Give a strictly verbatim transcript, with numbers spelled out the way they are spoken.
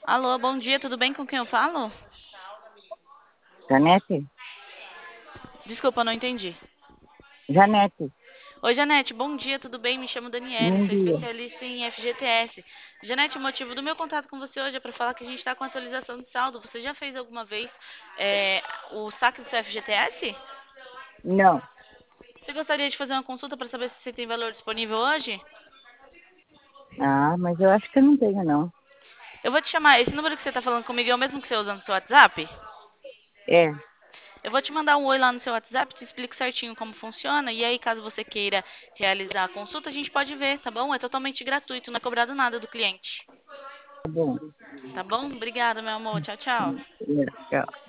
Alô, bom dia, tudo bem com quem eu falo? Janete? Desculpa, não entendi. Janete, Oi, Janete, bom dia, tudo bem? Me chamo Daniele, bom sou dia. especialista em F G T S. Janete, o motivo do meu contato com você hoje é para falar que a gente está com atualização de saldo. Você já fez alguma vez é, o saque do seu F G T S? Não. Você gostaria de fazer uma consulta para saber se você tem valor disponível hoje? Ah, mas eu acho que eu não tenho, não. Eu vou te chamar, esse número que você está falando comigo é o mesmo que você usa no seu WhatsApp? É, Eu vou te mandar um oi lá no seu WhatsApp, te explico certinho como funciona. E aí, caso você queira realizar a consulta, a gente pode ver, tá bom? É totalmente gratuito, não é cobrado nada do cliente. tá bom. Tá bom? Obrigada, meu amor. Tchau, tchau. É, tchau.